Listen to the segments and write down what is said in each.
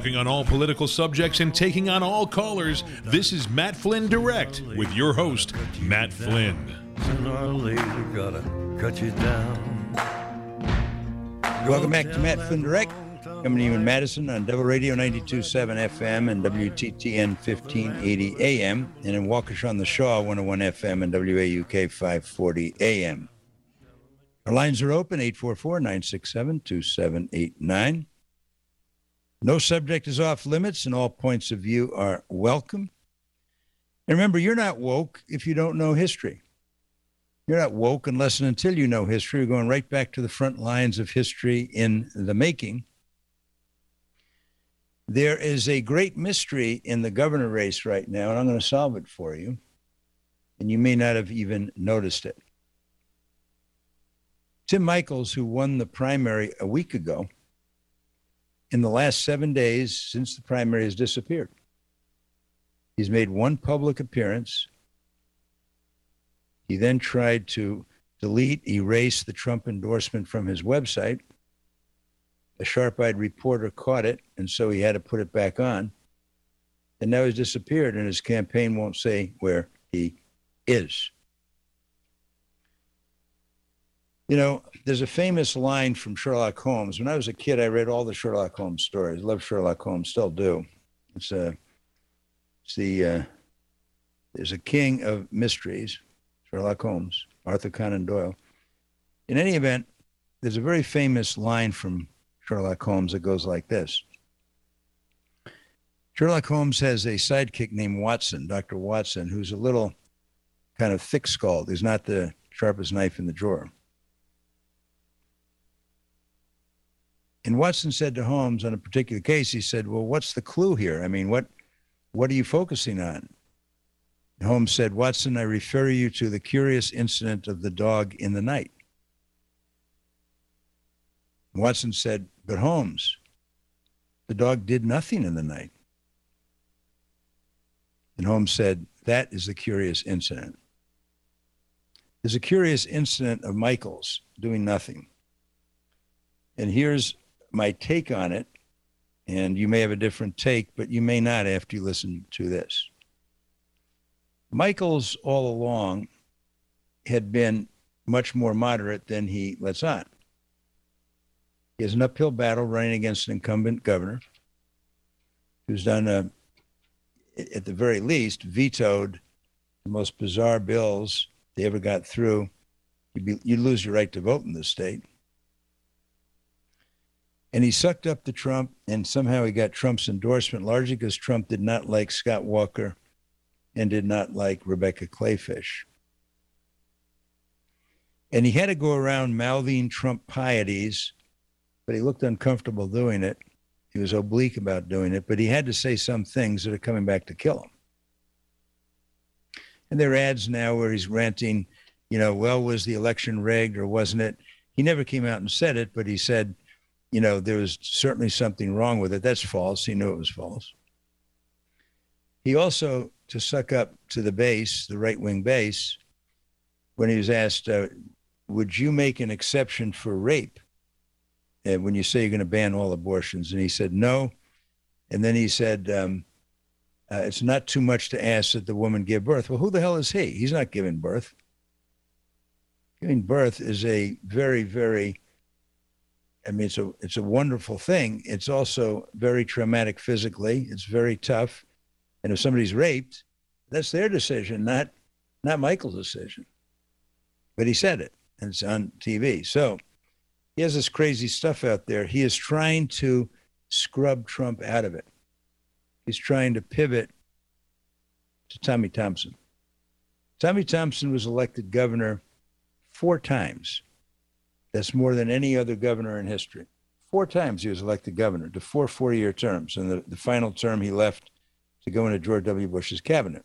Talking on all political subjects and taking on all callers, this is Matt Flynn Direct with your host, Matt Flynn. Sooner or later, gotta cut you down. Welcome back to Matt Flynn Direct, coming to you in Madison on Devil Radio 92.7 FM and WTTN 1580 AM, and in Waukesha on the Shaw 101 FM and WAUK 540 AM. Our lines are open, 844-967-2789. No subject is off limits, and all points of view are welcome. And remember, you're not woke if you don't know history. You're not woke unless and until you know history. We're going right back to the front lines of history in the making. There is a great mystery in the governor race right now, and I'm going to solve it for you. And you may not have even noticed it. Tim Michels, who won the primary a week ago, in the last 7 days since the primary has disappeared. He's made one public appearance. He then tried to erase the Trump endorsement from his website. A sharp-eyed reporter caught it, and so he had to put it back on. And now he's disappeared, and his campaign won't say where he is. You know, there's a famous line from Sherlock Holmes. When I was a kid, I read all the Sherlock Holmes stories. I love Sherlock Holmes, still do. There's a king of mysteries, Sherlock Holmes, Arthur Conan Doyle. In any event, there's a very famous line from Sherlock Holmes that goes like this. Sherlock Holmes has a sidekick named Watson, Dr. Watson, who's a little kind of thick-skulled. He's not the sharpest knife in the drawer. And Watson said to Holmes on a particular case, he said, well, what's the clue here? I mean, what are you focusing on? And Holmes said, Watson, I refer you to the curious incident of the dog in the night. And Watson said, but Holmes, the dog did nothing in the night. And Holmes said, that is the curious incident. There's a curious incident of Michels doing nothing. And here's my take on it, and you may have a different take, but you may not after you listen to this. Michels all along had been much more moderate than he lets on. He has an uphill battle running against an incumbent governor who's done, at the very least, vetoed the most bizarre bills they ever got through. You'd lose your right to vote in this state. And he sucked up to Trump, and somehow he got Trump's endorsement, largely because Trump did not like Scott Walker and did not like Rebecca Clayfish. And he had to go around mouthing Trump pieties, but he looked uncomfortable doing it. He was oblique about doing it, but he had to say some things that are coming back to kill him. And there are ads now where he's ranting, well, was the election rigged or wasn't it? He never came out and said it, but he said, there was certainly something wrong with it. That's false. He knew it was false. He also, to suck up to the base, the right-wing base, when he was asked, would you make an exception for rape when you say you're going to ban all abortions? And he said, no. And then he said, it's not too much to ask that the woman give birth. Well, who the hell is he? He's not giving birth. Giving birth is a very, very... it's a wonderful thing. It's also very traumatic physically. It's very tough. And if somebody's raped, that's their decision, not Michael's decision. But he said it, and it's on TV. So he has this crazy stuff out there. He is trying to scrub Trump out of it. He's trying to pivot to Tommy Thompson. Tommy Thompson was elected governor 4 times. That's more than any other governor in history. 4 times he was elected governor to 4 4-year terms. And the final term he left to go into George W. Bush's cabinet.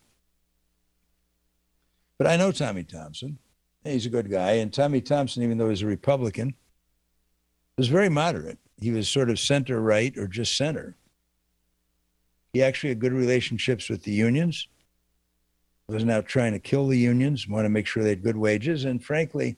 But I know Tommy Thompson. He's a good guy. And Tommy Thompson, even though he's a Republican, was very moderate. He was sort of center-right or just center. He actually had good relationships with the unions. He was now trying to kill the unions, want to make sure they had good wages. And frankly,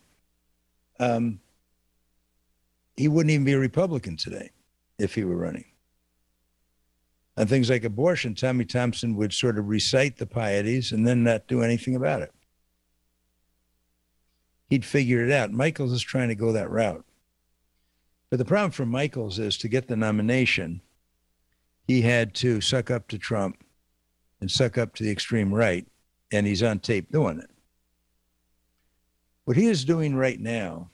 he wouldn't even be a Republican today if he were running. On things like abortion, Tommy Thompson would sort of recite the pieties and then not do anything about it. He'd figured it out. Michaels is trying to go that route. But the problem for Michaels is to get the nomination, he had to suck up to Trump and suck up to the extreme right, and he's on tape doing it. What he is doing right now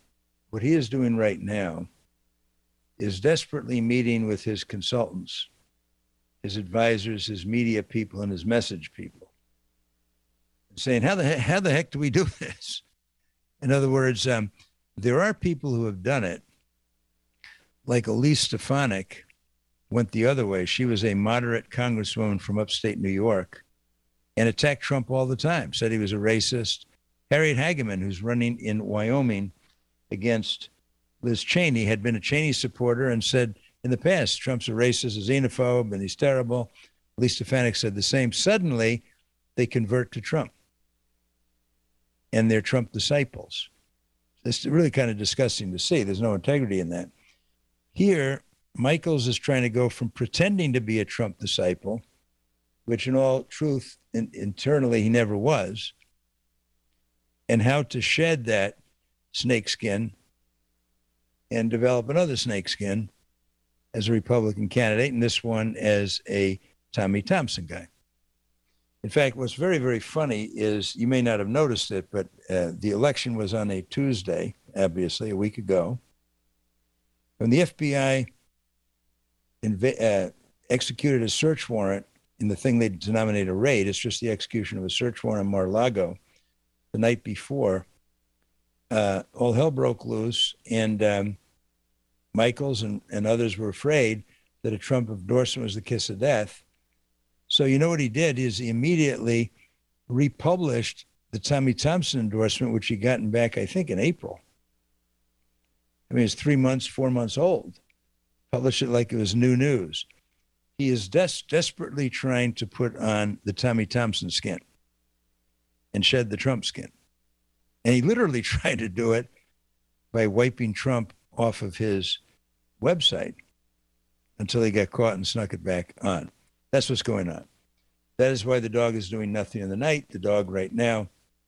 is desperately meeting with his consultants, his advisors, his media people, and his message people, saying, how the heck do we do this? In other words, there are people who have done it, like Elise Stefanik went the other way. She was a moderate congresswoman from upstate New York and attacked Trump all the time, said he was a racist. Harriet Hageman, who's running in Wyoming against Liz Cheney, had been a Cheney supporter and said in the past, Trump's a racist, a xenophobe, and he's terrible. Elise Stefanik said the same. Suddenly, they convert to Trump. And they're Trump disciples. It's really kind of disgusting to see. There's no integrity in that. Here, Michaels is trying to go from pretending to be a Trump disciple, which in all truth, internally, he never was, and how to shed that snakeskin and develop another snakeskin as a Republican candidate, and this one as a Tommy Thompson guy. In fact, what's very, very funny is, you may not have noticed it, but the election was on a Tuesday, obviously, a week ago. When the FBI executed a search warrant in the thing they denominate a raid, it's just the execution of a search warrant on Mar-a-Lago the night before, all hell broke loose, and Michaels and others were afraid that a Trump endorsement was the kiss of death. So you know what he did is he immediately republished the Tommy Thompson endorsement, which he gotten back, I think, in April. I mean, it's 3 months, 4 months old. Published it like it was new news. He is desperately trying to put on the Tommy Thompson skin and shed the Trump skin. And he literally tried to do it by wiping Trump off of his website until he got caught and snuck it back on. That's what's going on. That is why the dog is doing nothing in the night. The dog right now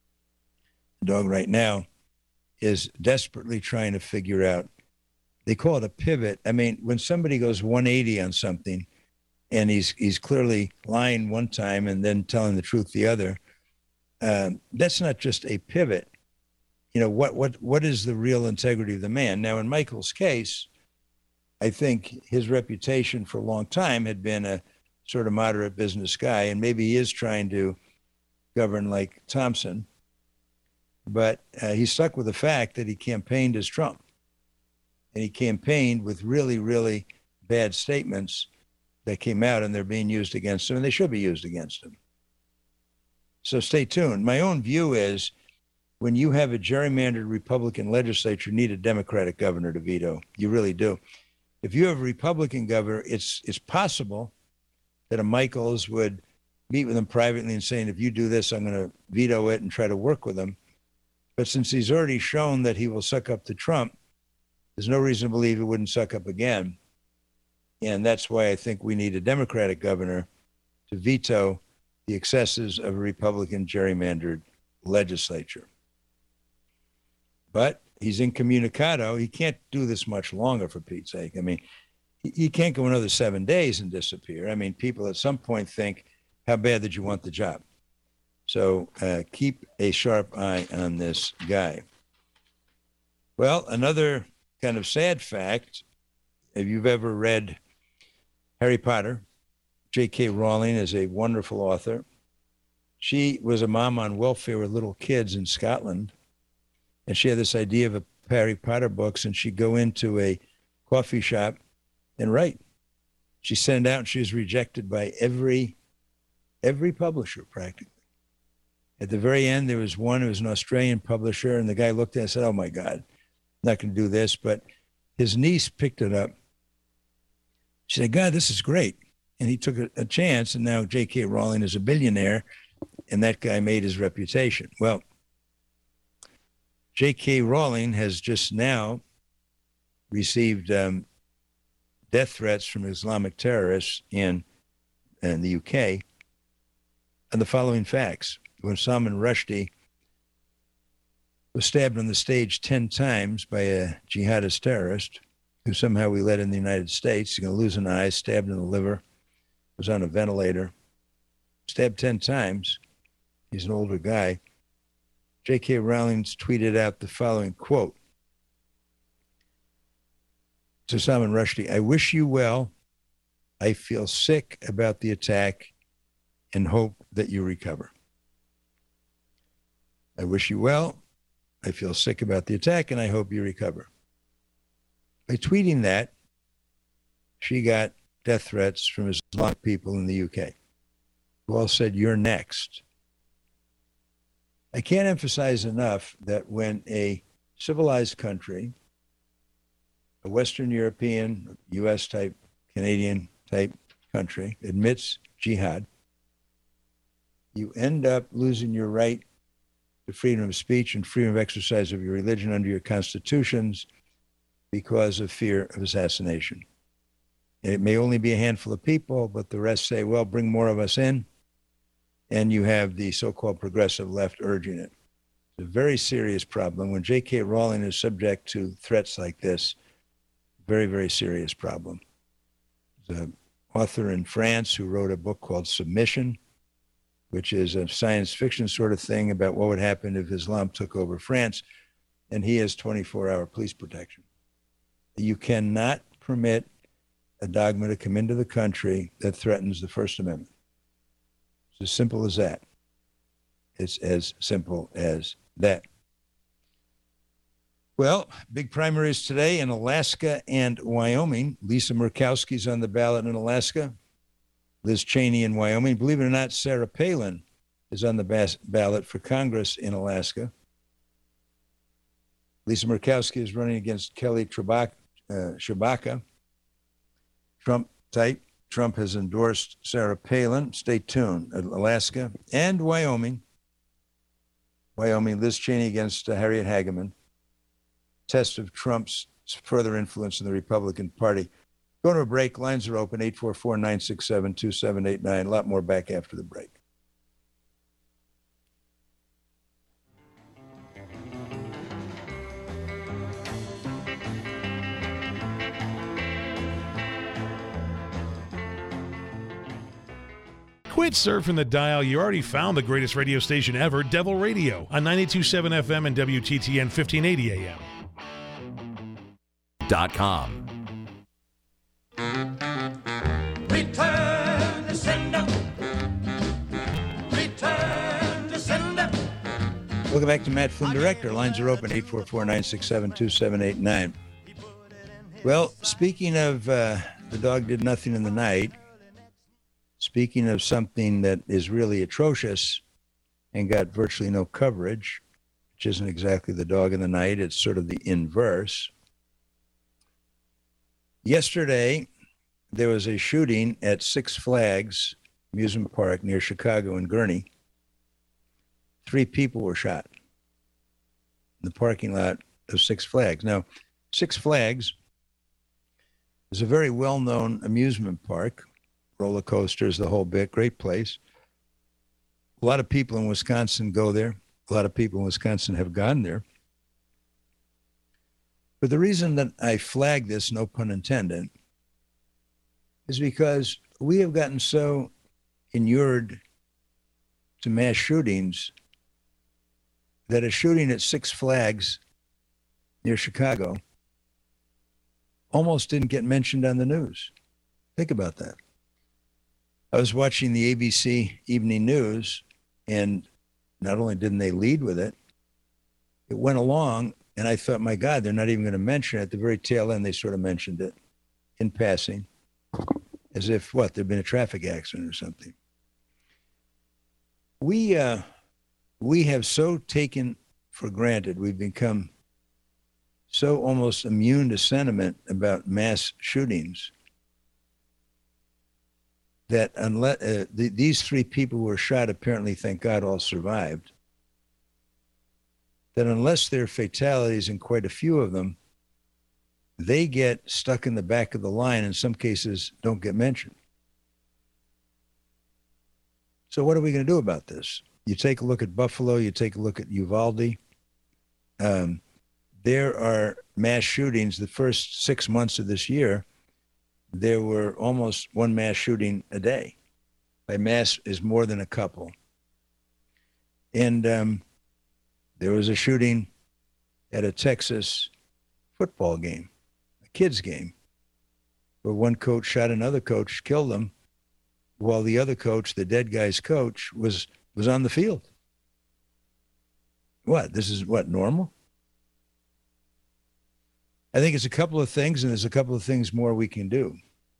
is desperately trying to figure out, they call it a pivot. I mean, when somebody goes 180 on something and he's clearly lying one time and then telling the truth the other, that's not just a pivot. You know, what is the real integrity of the man? Now, in Michael's case, I think his reputation for a long time had been a sort of moderate business guy, and maybe he is trying to govern like Thompson, but he's stuck with the fact that he campaigned as Trump, and he campaigned with really, really bad statements that came out, and they're being used against him, and they should be used against him. So stay tuned. My own view is, when you have a gerrymandered Republican legislature, you need a Democratic governor to veto. You really do. If you have a Republican governor, it's possible that a Michaels would meet with him privately and saying, if you do this, I'm going to veto it and try to work with him. But since he's already shown that he will suck up to Trump, there's no reason to believe he wouldn't suck up again. And that's why I think we need a Democratic governor to veto the excesses of a Republican gerrymandered legislature. But he's incommunicado. He can't do this much longer, for Pete's sake. I mean, he can't go another 7 days and disappear. I mean, people at some point think, how bad did you want the job? So keep a sharp eye on this guy. Well, another kind of sad fact, if you've ever read Harry Potter, J.K. Rowling is a wonderful author. She was a mom on welfare with little kids in Scotland, and she had this idea of a Harry Potter books, and she'd go into a coffee shop and write. She sent it out, and she was rejected by every publisher practically. At the very end, there was one who was an Australian publisher, and the guy looked at it and said, oh my God, I'm not going to do this. But his niece picked it up. She said, God, this is great. And he took a chance, and now J.K. Rowling is a billionaire, and that guy made his reputation. Well, J.K. Rowling has just now received death threats from Islamic terrorists, and in the UK on the following facts. When Salman Rushdie was stabbed on the stage 10 times by a jihadist terrorist who somehow we let in the United States, he's going to lose an eye, stabbed in the liver, was on a ventilator, stabbed 10 times. He's an older guy. J.K. Rowling tweeted out the following quote to Salman Rushdie: "I wish you well. I feel sick about the attack and hope that you recover." I wish you well. I feel sick about the attack and I hope you recover. By tweeting that, she got death threats from Islamic people in the UK who all said, "You're next." I can't emphasize enough that when a civilized country, a Western European, US type, Canadian type country, admits jihad, you end up losing your right to freedom of speech and freedom of exercise of your religion under your constitutions because of fear of assassination. And it may only be a handful of people, but the rest say, well, bring more of us in. And you have the so-called progressive left urging it. It's a very serious problem. When J.K. Rowling is subject to threats like this, very, very serious problem. There's an author in France who wrote a book called Submission, which is a science fiction sort of thing about what would happen if Islam took over France, and he has 24-hour police protection. You cannot permit a dogma to come into the country that threatens the First Amendment. It's as simple as that. It's as simple as that. Well, big primaries today in Alaska and Wyoming. Lisa Murkowski's on the ballot in Alaska. Liz Cheney in Wyoming. Believe it or not, Sarah Palin is on the ballot for Congress in Alaska. Lisa Murkowski is running against Kelly Tshibaka, Trump type. Trump has endorsed Sarah Palin. Stay tuned. Alaska and Wyoming. Wyoming, Liz Cheney against Harriet Hageman. Test of Trump's further influence in the Republican Party. Going to a break. Lines are open, 844-967-2789. A lot more back after the break. Quit surfing the dial. You already found the greatest radio station ever, Devil Radio, on 92.7 FM and WTTN 1580 AM. .com. Return to sender. Return to sender. Welcome back to Matt Flynn Director. Lines are open, 844-967-2789. Well, speaking of The Dog Did Nothing in the Night, speaking of something that is really atrocious and got virtually no coverage, which isn't exactly The Dog in the Night, it's sort of the inverse. Yesterday, there was a shooting at Six Flags amusement park near Chicago in Gurnee. 3 people were shot in the parking lot of Six Flags. Now, Six Flags is a very well-known amusement park, roller coasters, the whole bit, great place. A lot of people in Wisconsin go there. A lot of people in Wisconsin have gone there. But the reason that I flag this, no pun intended, is because we have gotten so inured to mass shootings that a shooting at Six Flags near Chicago almost didn't get mentioned on the news. Think about that. I was watching the ABC Evening News, and not only didn't they lead with it, it went along, and I thought, my God, they're not even going to mention it. At the very tail end, they sort of mentioned it in passing, as if, there'd been a traffic accident or something. We have so taken for granted, we've become so almost immune to sentiment about mass shootings that unless these 3 people who were shot, apparently, thank God, all survived, that unless there are fatalities, and quite a few of them, they get stuck in the back of the line, in some cases don't get mentioned. So what are we going to do about this? You take a look at Buffalo, you take a look at Uvalde. There are mass shootings. The first 6 months of this year, there were almost one mass shooting a day. By mass is more than a couple. And there was a shooting at a Texas football game, a kids game, where one coach shot another coach, killed him, while the other coach, the dead guy's coach, was on the field. What? This is what, normal? I think it's a couple of things, and there's a couple of things more we can do.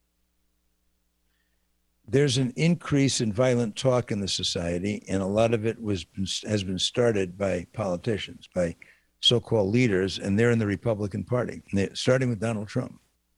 There's an increase in violent talk in the society, and a lot of it has been started by politicians, by so-called leaders, and they're in the Republican Party, starting with Donald Trump.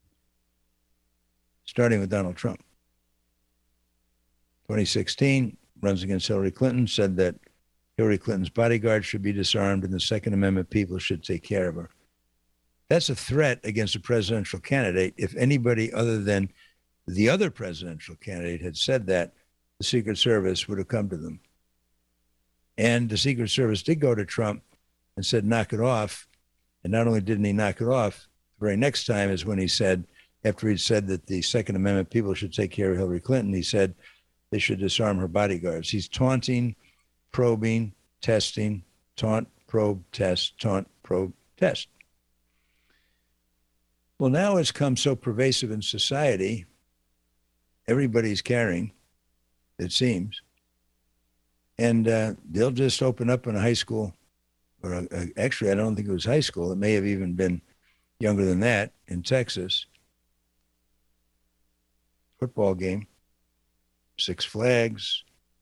2016, runs against Hillary Clinton, said that Hillary Clinton's bodyguard should be disarmed and the Second Amendment people should take care of her. That's a threat against a presidential candidate. If anybody other than the other presidential candidate had said that, the Secret Service would have come to them. And the Secret Service did go to Trump and said, knock it off. And not only didn't he knock it off, the very next time is when he said, after he'd said that the Second Amendment people should take care of Hillary Clinton, he said they should disarm her bodyguards. He's taunting, probing, testing, taunt, probe, test, taunt, probe, test. Well, now it's come so pervasive in society, everybody's carrying, it seems. And they'll just open up in a high school, or actually, I don't think it was high school. It may have even been younger than that in Texas. Football game, Six Flags,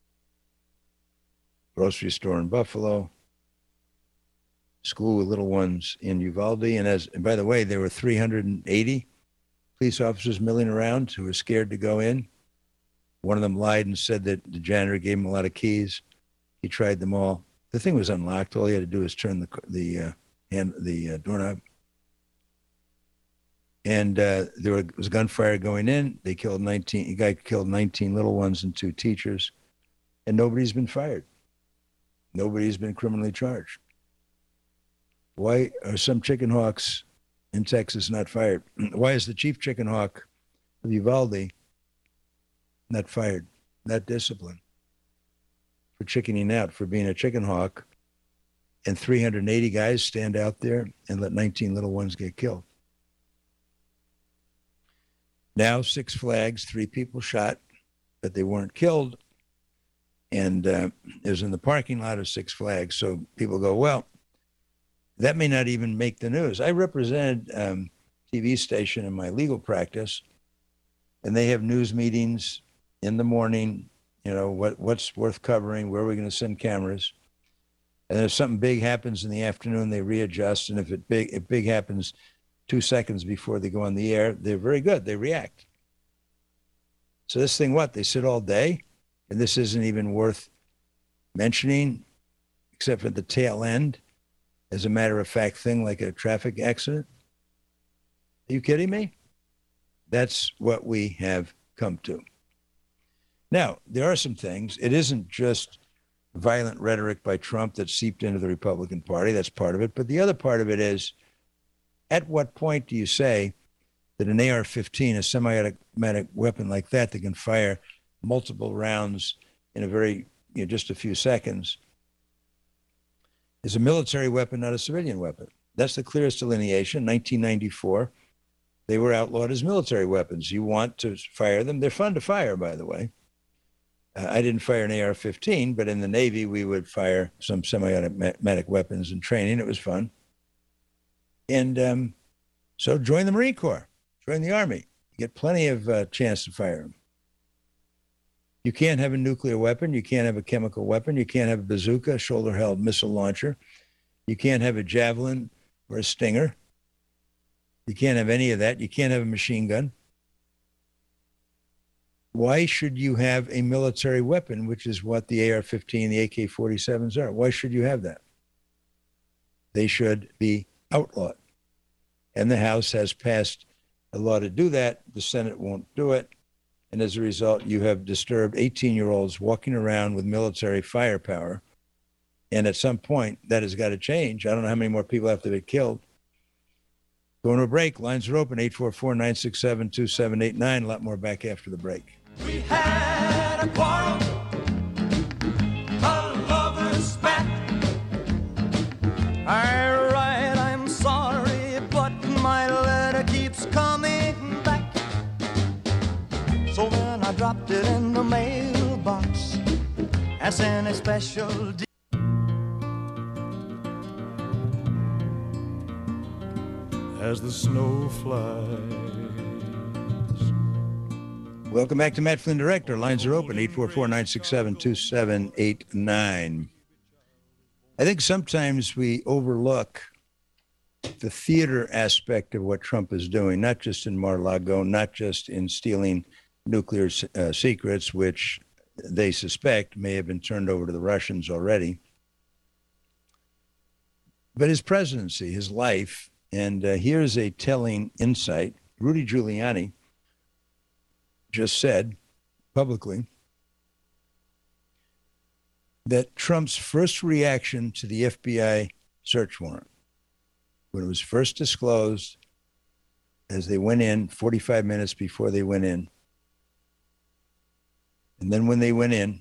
grocery store in Buffalo, school with little ones in Uvalde. And by the way, there were 380 police officers milling around who were scared to go in. One of them lied and said that the janitor gave him a lot of keys. He tried them all. The thing was unlocked. All he had to do was turn the doorknob. And there was gunfire going in. They killed 19. The guy killed 19 little ones and 2 teachers, and nobody's been fired. Nobody's been criminally charged. Why are some chicken hawks in Texas not fired? Why is the chief chicken hawk of Uvalde not fired, not disciplined for chickening out, for being a chicken hawk, and 380 guys stand out there and let 19 little ones get killed? Now, Six Flags, 3 people shot, but they weren't killed. And it was in the parking lot of Six Flags. So people go, well, that may not even make the news. I represented a TV station in my legal practice, and they have news meetings in the morning, what's worth covering, where are we going to send cameras. And if something big happens in the afternoon, they readjust. And if big happens 2 seconds before they go on the air, they're very good. They react. So this thing, they sit all day, and this isn't even worth mentioning, except for the tail end, as a matter of fact thing like a traffic accident. Are you kidding me? That's what we have come to. Now, there are some things. It isn't just violent rhetoric by Trump that seeped into the Republican Party. That's part of it. But the other part of it is, at what point do you say that an AR-15, a semi-automatic weapon like that can fire multiple rounds in a very, just a few seconds, is a military weapon, not a civilian weapon? That's the clearest delineation. 1994, they were outlawed as military weapons. You want to fire them. They're fun to fire, by the way. I didn't fire an AR-15, but in the Navy, we would fire some semi-automatic weapons in training. It was fun. And so join the Marine Corps, join the Army. You get plenty of chance to fire them. You can't have a nuclear weapon. You can't have a chemical weapon. You can't have a bazooka, a shoulder-held missile launcher. You can't have a javelin or a Stinger. You can't have any of that. You can't have a machine gun. Why should you have a military weapon, which is what the AR-15, the AK-47s are? Why should you have that? They should be outlawed. And the House has passed a law to do that. The Senate won't do it. And as a result, you have disturbed 18-year-olds walking around with military firepower. And at some point, that has got to change. I don't know how many more people have to be killed. Going to a break. Lines are open, 844-967-2789. A lot more back after the break. We had a quarrel, a lover's spat. I'm sorry, but my letter keeps coming back. So then I dropped it in the mailbox as in a special deal. As the snow flies. Welcome back to Matt Flynn Director. Lines are open, 844-967-2789. I think sometimes we overlook the theater aspect of what Trump is doing, not just in Mar-a-Lago, not just in stealing nuclear secrets, which they suspect may have been turned over to the Russians already, but his presidency, his life. And here's a telling insight. Rudy Giuliani just said publicly that Trump's first reaction to the FBI search warrant, when it was first disclosed, as they went in 45 minutes before they went in, and then when they went in,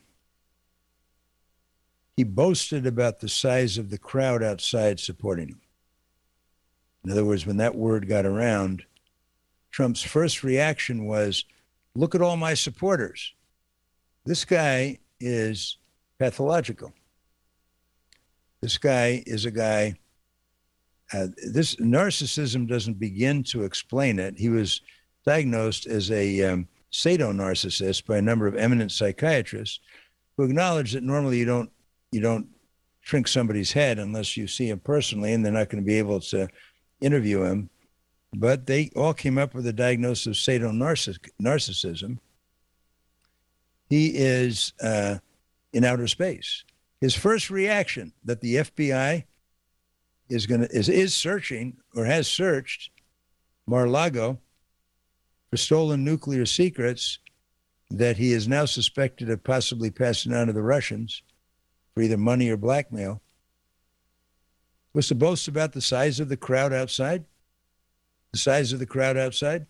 he boasted about the size of the crowd outside supporting him. In other words, when that word got around, Trump's first reaction was, look at all my supporters. This guy is pathological. This guy is a guy, this narcissism doesn't begin to explain it. He was diagnosed as a sado-narcissist by a number of eminent psychiatrists who acknowledge that normally you don't shrink somebody's head unless you see him personally, and they're not going to be able to interview him, but they all came up with a diagnosis of sado-narcissism. He is in outer space. His first reaction that the FBI is searching or has searched Mar-a-Lago for stolen nuclear secrets that he is now suspected of possibly passing on to the Russians for either money or blackmail, was to boast about the size of the crowd outside. The size of the crowd outside.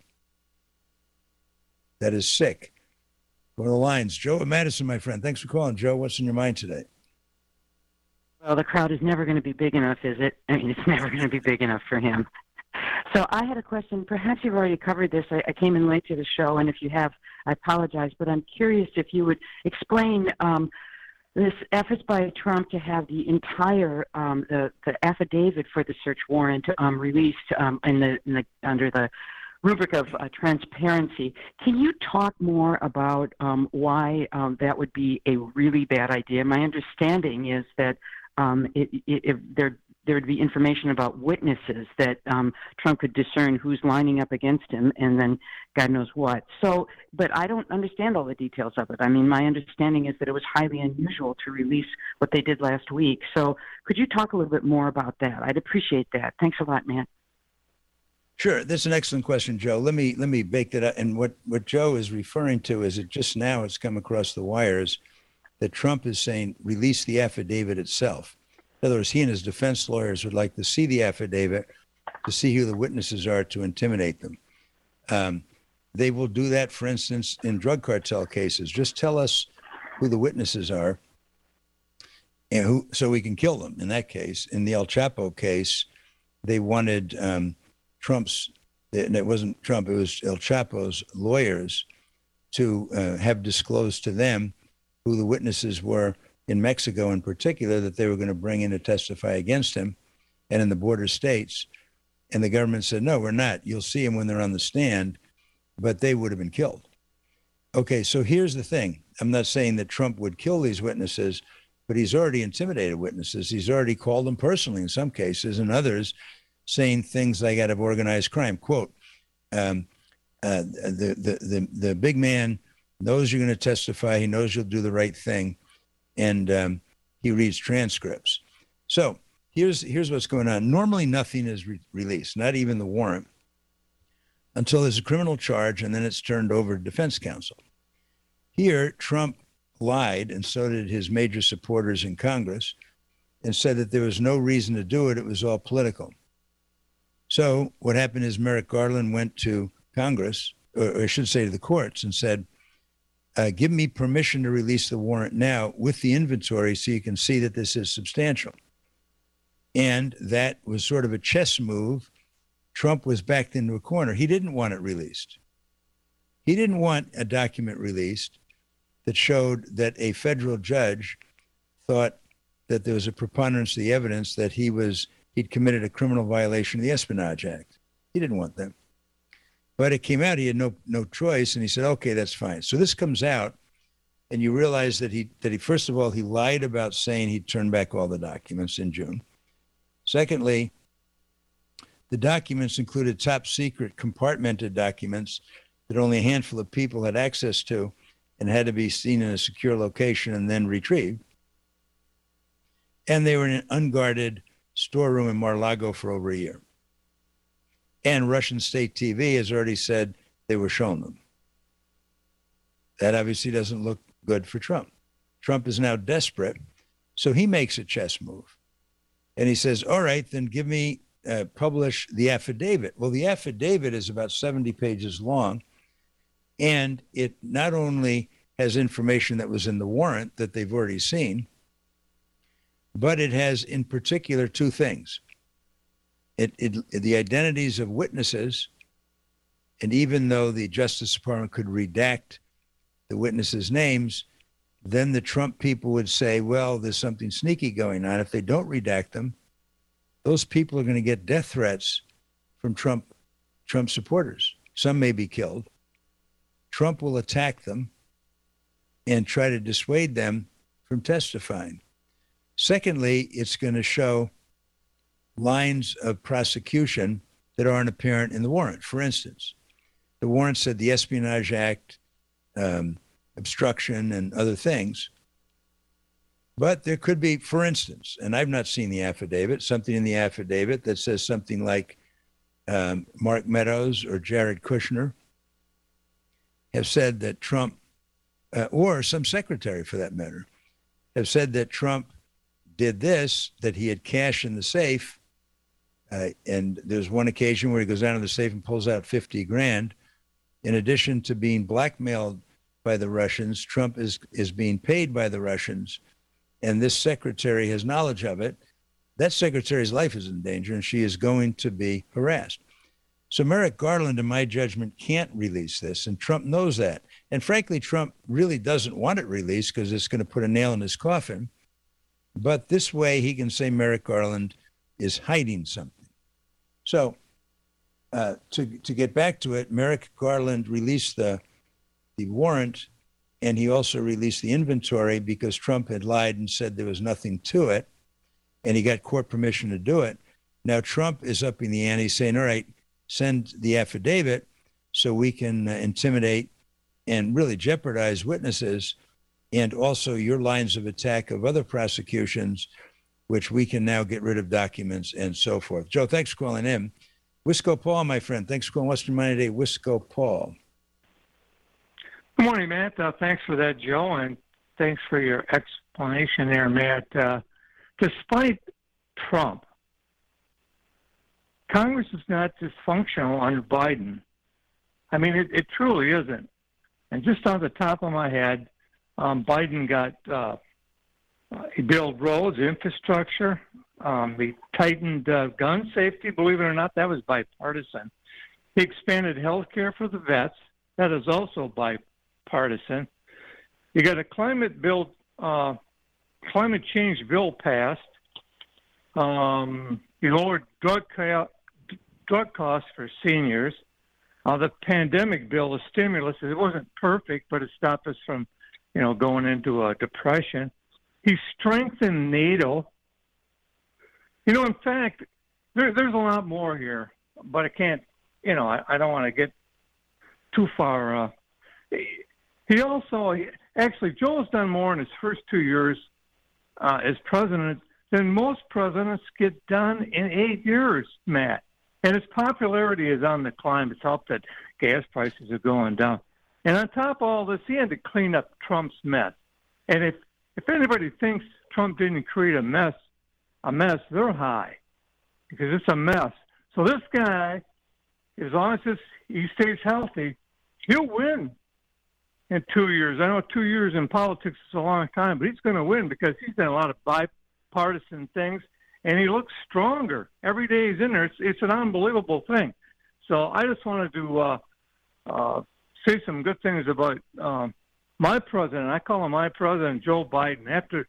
That is sick. Go to the lines. Joe at Madison, my friend. Thanks for calling, Joe. What's in your mind today? Well, the crowd is never going to be big enough, is it? I mean, it's never going to be big enough for him. So I had a question. Perhaps you've already covered this. I came in late to the show, and if you have, I apologize. But I'm curious if you would explain this efforts by Trump to have the entire the affidavit for the search warrant released under the rubric of transparency. Can you talk more about why that would be a really bad idea? My understanding is that if there would be information about witnesses that Trump could discern who's lining up against him, and then God knows what. So, but I don't understand all the details of it. I mean, my understanding is that it was highly unusual to release what they did last week. So could you talk a little bit more about that? I'd appreciate that. Thanks a lot, Matt. Sure. That's an excellent question, Joe. Let me bake that up. And what Joe is referring to is it just now it's come across the wires that Trump is saying release the affidavit itself. In other words, he and his defense lawyers would like to see the affidavit to see who the witnesses are to intimidate them. They will do that, for instance, in drug cartel cases. Just tell us who the witnesses are and who, so we can kill them. In that case, in the El Chapo case, they wanted Trump's, and it wasn't Trump, it was El Chapo's lawyers to have disclosed to them who the witnesses were in Mexico in particular that they were going to bring in to testify against him and in the border states. And the government said, no, we're not. You'll see them when they're on the stand, but they would have been killed. Okay, so here's the thing. I'm not saying that Trump would kill these witnesses, but he's already intimidated witnesses. He's already called them personally in some cases, and others saying things like out of organized crime. Quote, the big man knows you're going to testify. He knows you'll do the right thing. And he reads transcripts. So here's what's going on. Normally, nothing is released, not even the warrant, until there's a criminal charge, and then it's turned over to defense counsel. Here, Trump lied, and so did his major supporters in Congress, and said that there was no reason to do it. It was all political. So what happened is Merrick Garland went to Congress, or I should say to the courts, and said, give me permission to release the warrant now with the inventory so you can see that this is substantial. And that was sort of a chess move. Trump was backed into a corner. He didn't want it released. He didn't want a document released that showed that a federal judge thought that there was a preponderance of the evidence that he'd committed a criminal violation of the Espionage Act. He didn't want that. But it came out, he had no choice, and he said, okay, that's fine. So this comes out, and you realize that he first of all, he lied about saying he'd turn back all the documents in June. Secondly, the documents included top secret compartmented documents that only a handful of people had access to and had to be seen in a secure location and then retrieved. And they were in an unguarded storeroom in Mar-a-Lago for over a year. And Russian state TV has already said they were shown them. That obviously doesn't look good for Trump. Trump is now desperate, so he makes a chess move. And he says, all right, then give me, publish the affidavit. Well, the affidavit is about 70 pages long, and it not only has information that was in the warrant that they've already seen, but it has in particular two things. The identities of witnesses, and even though the Justice Department could redact the witnesses' names, then the Trump people would say, well, there's something sneaky going on. If they don't redact them, those people are going to get death threats from Trump supporters. Some may be killed. Trump will attack them and try to dissuade them from testifying. Secondly, it's going to show lines of prosecution that aren't apparent in the warrant. For instance, the warrant said the Espionage Act, obstruction, and other things. But there could be, for instance, and I've not seen the affidavit, something in the affidavit that says something like Mark Meadows or Jared Kushner have said that Trump, or some secretary for that matter, have said that Trump did this, that he had cash in the safe. And there's one occasion where he goes down to the safe and pulls out 50 grand. In addition to being blackmailed by the Russians, Trump is being paid by the Russians. And this secretary has knowledge of it. That secretary's life is in danger, and she is going to be harassed. So Merrick Garland, in my judgment, can't release this, and Trump knows that. And frankly, Trump really doesn't want it released because it's going to put a nail in his coffin. But this way, he can say Merrick Garland is hiding something. So to get back to it, Merrick Garland released the warrant, and he also released the inventory because Trump had lied and said there was nothing to it, and he got court permission to do it. Now Trump is upping the ante, saying, all right, send the affidavit so we can intimidate and really jeopardize witnesses, and also your lines of attack of other prosecutions, which we can now get rid of documents and so forth. Joe, thanks for calling in. Wisco Paul, my friend. Thanks for calling Western Miami Today. Wisco Paul. Good morning, Matt. Thanks for that, Joe, and thanks for your explanation there, Matt. Despite Trump, Congress is not dysfunctional under Biden. I mean, it truly isn't. And just on the top of my head, Biden got he built roads, infrastructure. He tightened gun safety. Believe it or not, that was bipartisan. He expanded health care for the vets. That is also bipartisan. You got a climate change bill passed. He lowered drug costs for seniors. The pandemic bill, the stimulus, it wasn't perfect, but it stopped us from, going into a depression. He strengthened NATO. In fact, there's a lot more here, but I can't, I don't want to get too far. He also, Joe's done more in his first 2 years as president than most presidents get done in 8 years, Matt. And his popularity is on the climb. It's helped that gas prices are going down. And on top of all this, he had to clean up Trump's mess. And if anybody thinks Trump didn't create a mess, they're high, because it's a mess. So this guy, as long as he stays healthy, he'll win in 2 years. I know 2 years in politics is a long time, but he's going to win because he's done a lot of bipartisan things, and he looks stronger. Every day he's in there. It's an unbelievable thing. So I just wanted to say some good things about my president. I call him my president, Joe Biden.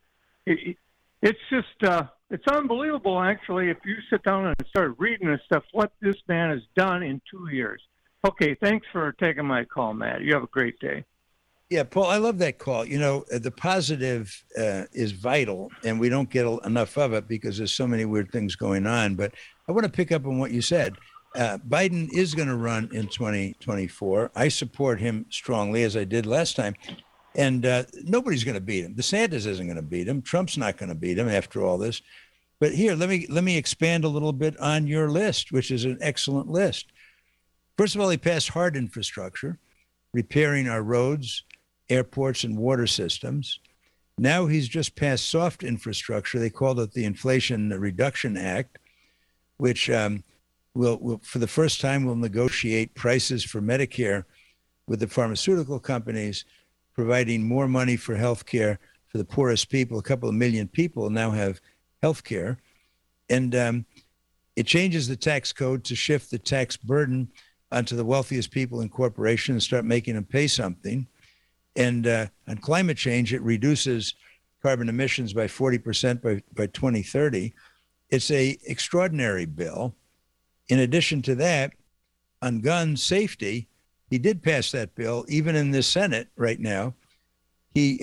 It's just it's unbelievable, actually, if you sit down and start reading this stuff, what this man has done in 2 years. Okay, thanks for taking my call, Matt. You have a great day. Yeah, Paul, I love that call. You know, the positive is vital, and we don't get enough of it because there's so many weird things going on. But I want to pick up on what you said. Biden is going to run in 2024. I support him strongly, as I did last time. And nobody's going to beat him. DeSantis isn't going to beat him. Trump's not going to beat him after all this. But here, let me expand a little bit on your list, which is an excellent list. First of all, he passed hard infrastructure, repairing our roads, airports, and water systems. Now he's just passed soft infrastructure. They called it the Inflation Reduction Act, which will for the first time, will negotiate prices for Medicare with the pharmaceutical companies, providing more money for health care for the poorest people. A couple of million people now have health care. And it changes the tax code to shift the tax burden onto the wealthiest people in corporations and start making them pay something. And on climate change, it reduces carbon emissions by 40% by 2030. It's a extraordinary bill. In addition to that, on gun safety, he did pass that bill, even in the Senate right now. He's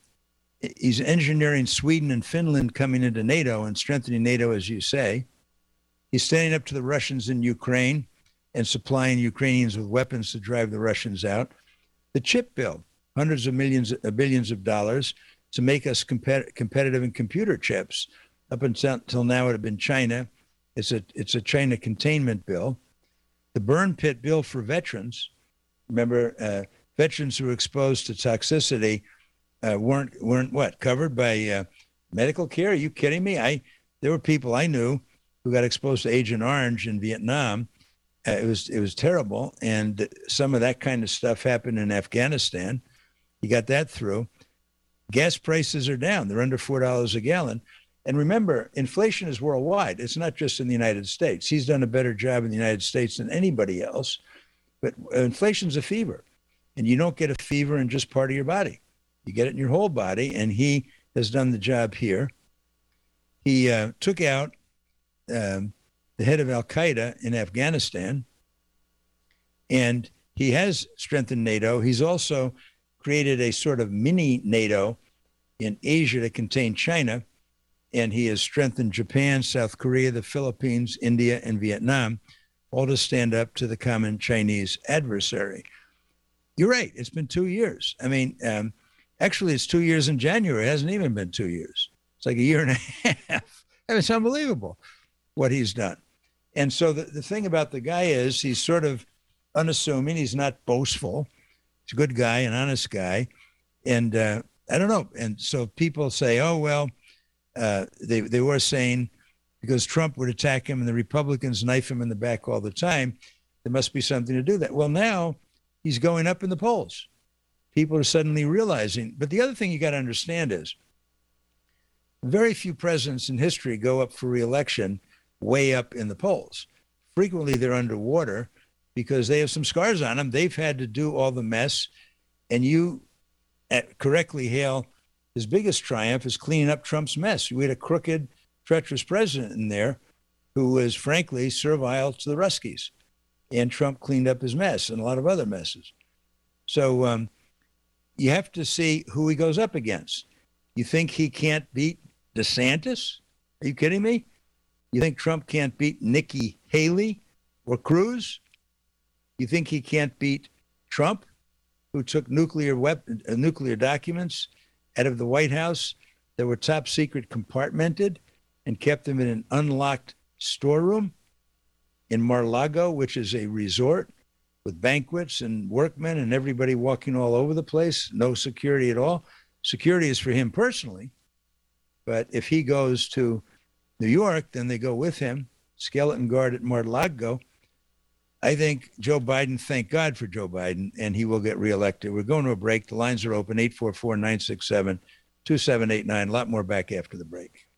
engineering Sweden and Finland coming into NATO and strengthening NATO, as you say. He's standing up to the Russians in Ukraine and supplying Ukrainians with weapons to drive the Russians out. The chip bill, hundreds of billions of dollars to make us competitive in computer chips. Up until now, it had been China. It's a China containment bill. The burn pit bill for veterans. Remember, veterans who were exposed to toxicity weren't covered by medical care? Are you kidding me? There were people I knew who got exposed to Agent Orange in Vietnam. It was terrible, and some of that kind of stuff happened in Afghanistan. You got that through. Gas prices are down; they're under $4 a gallon. And remember, inflation is worldwide. It's not just in the United States. He's done a better job in the United States than anybody else. But inflation's a fever, and you don't get a fever in just part of your body. You get it in your whole body, and he has done the job here. He took out the head of al-Qaeda in Afghanistan, and he has strengthened NATO. He's also created a sort of mini NATO in Asia to contain China, and he has strengthened Japan, South Korea, the Philippines, India, and Vietnam, all to stand up to the common Chinese adversary. You're right. It's been 2 years. I mean, actually, it's 2 years in January. It hasn't even been 2 years. It's like a year and a half. I mean, it's unbelievable what he's done. And so the thing about the guy is he's sort of unassuming. He's not boastful. He's a good guy, an honest guy. And I don't know. And so people say, oh, well, they were saying because Trump would attack him and the Republicans knife him in the back all the time, there must be something to do that. Well, now he's going up in the polls. People are suddenly realizing. But the other thing you got to understand is very few presidents in history go up for re-election way up in the polls. Frequently, they're underwater because they have some scars on them. They've had to do all the mess. And you correctly hail his biggest triumph is cleaning up Trump's mess. We had a crooked, treacherous president in there who was, frankly, servile to the Ruskies. And Trump cleaned up his mess and a lot of other messes. So you have to see who he goes up against. You think he can't beat DeSantis? Are you kidding me? You think Trump can't beat Nikki Haley or Cruz? You think he can't beat Trump, who took nuclear documents out of the White House that were top secret compartmented and kept them in an unlocked storeroom in Mar-a-Lago, which is a resort with banquets and workmen and everybody walking all over the place, no security at all. Security is for him personally. But if he goes to New York, then they go with him, skeleton guard at Mar-a-Lago. I think Joe Biden, thank God for Joe Biden, and he will get reelected. We're going to a break. The lines are open, 844-967-2789. A lot more back after the break.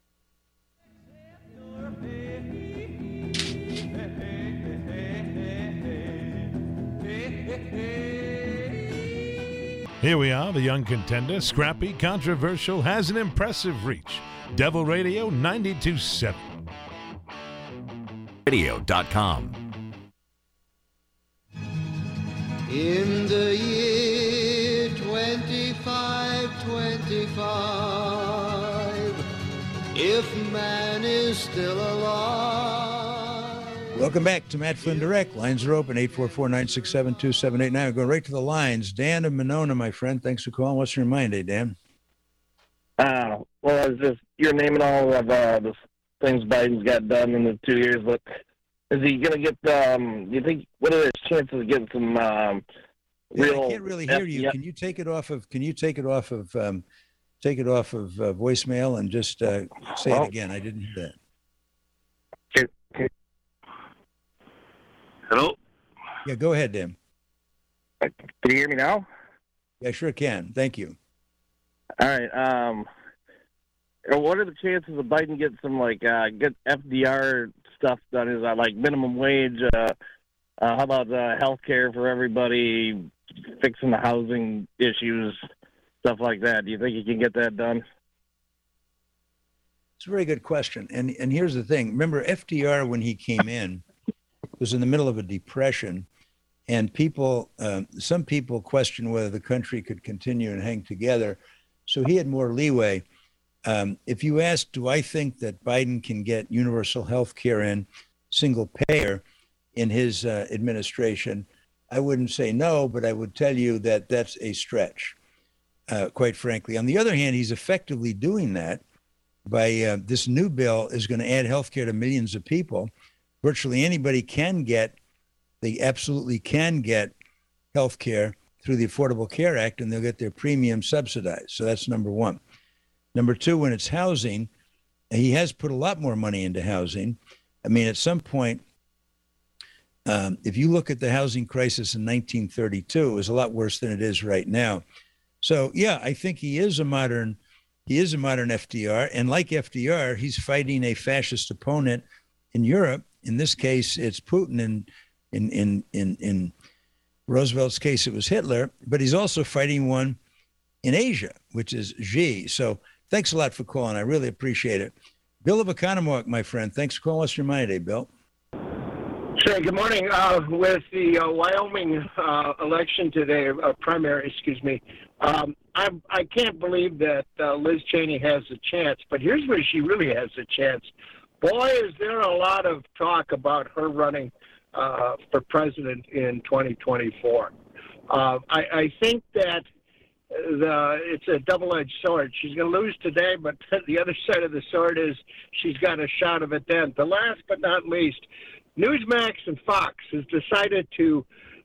Here we are, the young contender, scrappy, controversial, has an impressive reach. Devil Radio 92.7. Radio.com. In the year 2525, if man is still alive. Welcome back to Matt Flynn Direct. Lines are open, 844-967-2789. We're going right to the lines. Dan of Monona, my friend. Thanks for calling. What's your mind, Dan? Well, it's just you're naming all of the things Biden's got done in the 2 years. But is he going to get? You think what are his chances of getting some real? I can't really hear you. Can you take it off of? Voicemail and just say it again? I didn't hear that. Hello? Yeah, go ahead, Dan. Can you hear me now? Yeah, sure can. Thank you. All right. What are the chances of Biden getting some good FDR stuff done? Is that like minimum wage? How about health care for everybody? Fixing the housing issues, stuff like that. Do you think he can get that done? It's a very good question. And here's the thing. Remember, FDR, when he came in, was in the middle of a depression, and some people questioned whether the country could continue and hang together. So he had more leeway. If you ask, do I think that Biden can get universal health care in single payer in his administration, I wouldn't say no, but I would tell you that that's a stretch, quite frankly. On the other hand, he's effectively doing that by this new bill is going to add health care to millions of people. Virtually anybody they absolutely can get health care through the Affordable Care Act, and they'll get their premium subsidized. So that's number one. Number two, when it's housing, he has put a lot more money into housing. I mean, at some point, if you look at the housing crisis in 1932, it was a lot worse than it is right now. So, yeah, I think he is a modern FDR. And like FDR, he's fighting a fascist opponent in Europe. In this case, it's Putin. In Roosevelt's case, it was Hitler. But he's also fighting one in Asia, which is Xi. So thanks a lot for calling. I really appreciate it. Bill of Economowoc, my friend. Thanks for calling. What's your mind today, Bill? Sure. Good morning. With the Wyoming election today, primary, excuse me, I can't believe that Liz Cheney has a chance. But here's where she really has a chance. Boy, is there a lot of talk about her running for president in 2024. I think that it's a double-edged sword. She's going to lose today, but the other side of the sword is she's got a shot of it then. The last but not least, Newsmax and Fox has decided to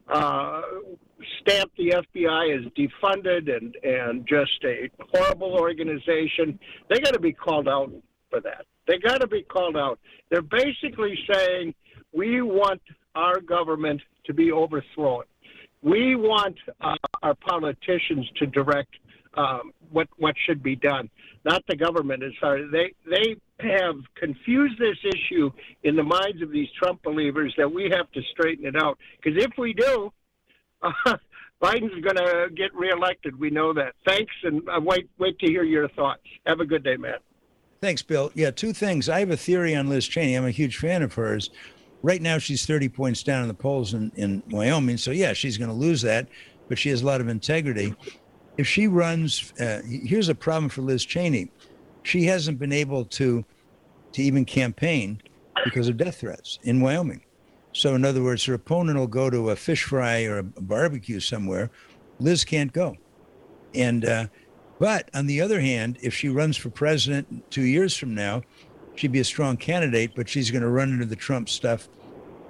stamp the FBI as defunded and just a horrible organization. They got to be called out for that. They got to be called out. They're basically saying we want our government to be overthrown. We want our politicians to direct what should be done, not the government. As far as they have confused this issue in the minds of these Trump believers that we have to straighten it out. Because if we do, Biden's going to get reelected. We know that. Thanks, and wait to hear your thoughts. Have a good day, Matt. Thanks, Bill. Yeah, two things. I have a theory on Liz Cheney. I'm a huge fan of hers. Right now, she's 30 points down in the polls in Wyoming. So, yeah, she's going to lose that, but she has a lot of integrity. If she runs, here's a problem for Liz Cheney. She hasn't been able to even campaign because of death threats in Wyoming. So, in other words, her opponent will go to a fish fry or a barbecue somewhere. Liz can't go. And but on the other hand, if she runs for president 2 years from now, she'd be a strong candidate, but she's going to run into the Trump stuff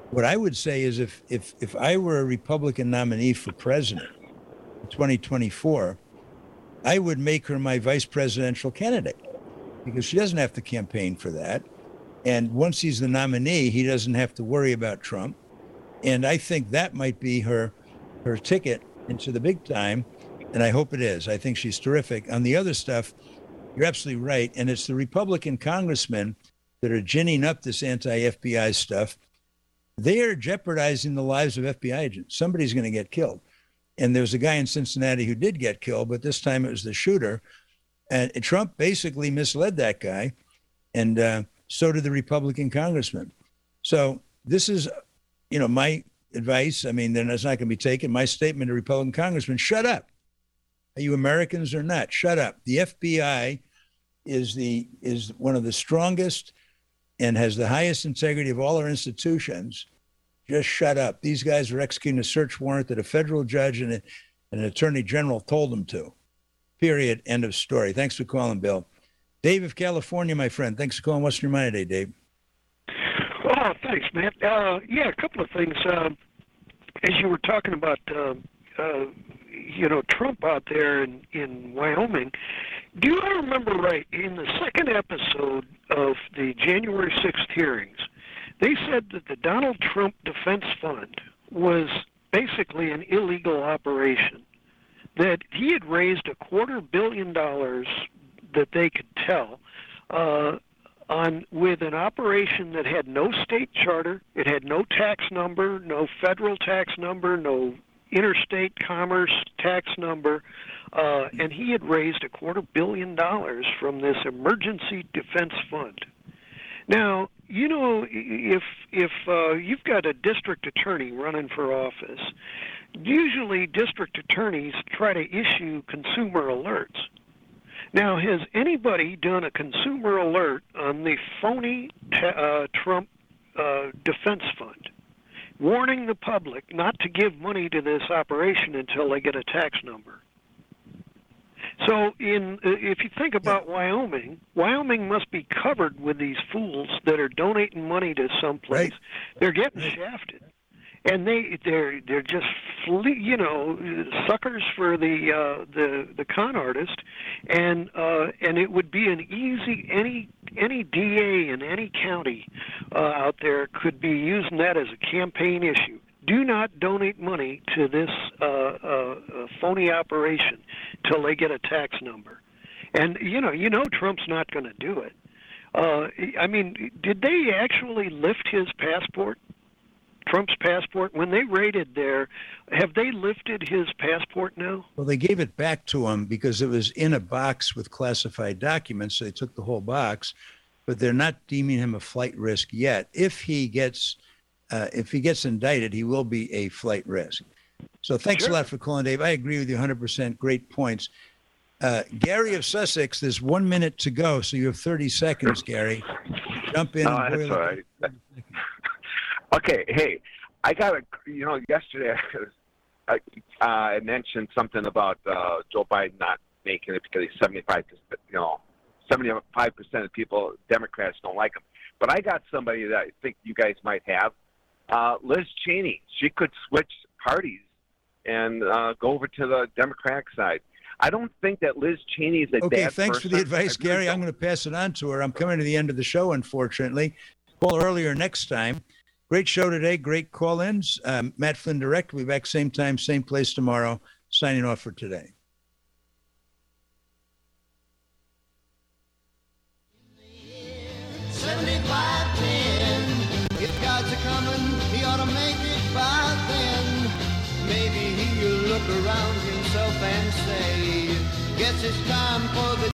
What I would say is if I were a Republican nominee for president in 2024, I would make her my vice presidential candidate because she doesn't have to campaign for that. And once he's the nominee, he doesn't have to worry about Trump. And I think that might be her ticket into the big time. And I hope it is. I think she's terrific. On the other stuff, you're absolutely right. And it's the Republican congressmen that are ginning up this anti-FBI stuff. They are jeopardizing the lives of FBI agents. Somebody's going to get killed. And there was a guy in Cincinnati who did get killed, but this time it was the shooter. And Trump basically misled that guy. And so did the Republican congressman. So this is, my advice. I mean, then it's not going to be taken. My statement to Republican congressmen, shut up. Are you Americans or not? Shut up. The FBI is one of the strongest and has the highest integrity of all our institutions. Just shut up. These guys are executing a search warrant that a federal judge and an attorney general told them to. Period. End of story. Thanks for calling, Bill. Dave of California, my friend. Thanks for calling. What's on your mind today, Dave? Oh, thanks, man. Yeah, a couple of things. As you were talking about, Trump out there in Wyoming, do I remember right, in the second episode of the January 6th hearings, they said that the Donald Trump Defense Fund was basically an illegal operation, that he had raised $250 million that they could tell with an operation that had no state charter, it had no tax number, no federal tax number, no interstate commerce tax number, and he had raised $250 million from this emergency defense fund. Now, if you've got a district attorney running for office, usually district attorneys try to issue consumer alerts. Now, has anybody done a consumer alert on the phony Trump defense fund, warning the public not to give money to this operation until they get a tax number? So if you think about Wyoming must be covered with these fools that are donating money to someplace. Right. They're getting shafted. And they're just suckers for the con artist, and it would be an easy any DA in any county out there could be using that as a campaign issue. Do not donate money to this phony operation till they get a tax number, and Trump's not going to do it. I mean, did they actually lift his passport? Trump's passport, when they raided there, have they lifted his passport now? Well, they gave it back to him because it was in a box with classified documents, so they took the whole box, but they're not deeming him a flight risk yet. If he gets indicted, he will be a flight risk. So thanks a lot for calling, Dave. I agree with you 100%. Great points. Gary of Sussex, there's 1 minute to go, so you have 30 seconds, Gary. Jump in. That's all right. Okay, hey, I got yesterday I mentioned something about Joe Biden not making it because he's 75%, 75% of people, Democrats, don't like him. But I got somebody that I think you guys might have, Liz Cheney. She could switch parties and go over to the Democratic side. I don't think that Liz Cheney is a Okay, bad thanks person. for the advice, Gary. I'm going to pass it on to her. I'm coming to the end of the show, unfortunately. Call earlier next time. Great show today. Great call-ins. Matt Flynn Direct. We'll be back same time, same place tomorrow. Signing off for today. If God's a-coming, he ought to make it by then. Maybe he'll look around himself and say, guess it's time for the